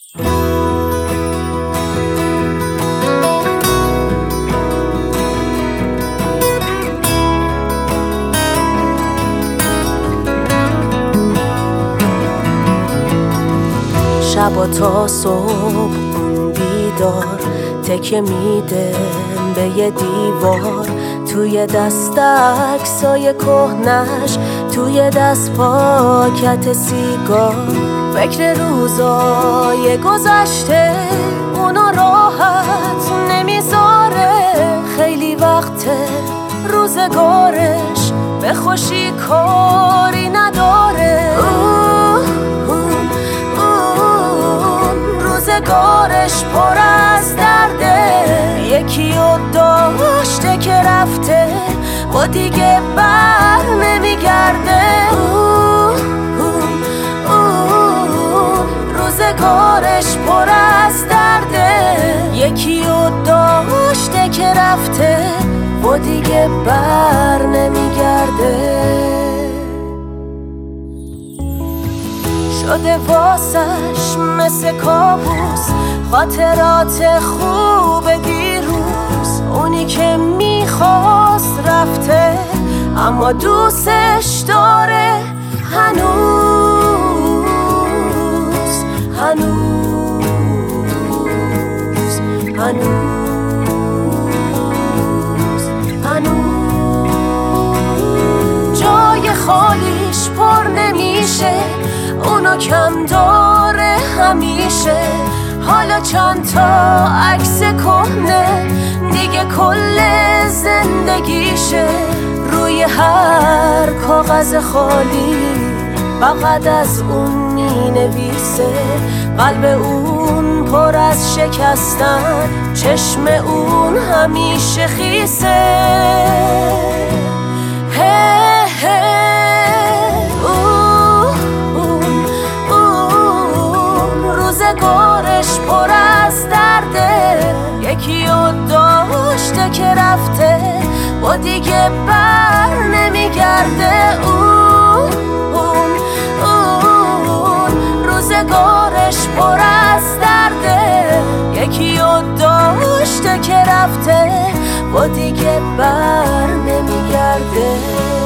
شبا تا صبح بیدار تکه میده به یه دیوار، توی دست عکسای کهنش، توی دست پاکت سیگار. فکر روزای گذشته اونا راحت نمیذاره، خیلی وقته روزگارش به خوشی کاری نداره. روزگارش پر از درده، یکی رو داشته که رفته و دیگه بر نمیگرده. روزگارش پر از درده، یکی رو داشته که رفته و دیگه بر نمیگرده. شده واسش مثل کابوس خاطرات خوب دیروز، اونی که میخواست رفته اما دوستش داره هنوز هنوز هنوز هنوز. جای خالیش پر نمیشه، اونو کم داره همیشه. حالا چند تا عکس کهنه دیگه کل زندگیشه، روی هر کاغذ خالی فقط از اون می نویسه. قلب اون پر از شکستن، چشم اون همیشه خیسه. روزگارش پر از درده، یکی رو داشته که رفته و دیگه بر نمیگرده. روزگارش پر از درده، یکی رو داشته که رفته و دیگه بر نمیگرده.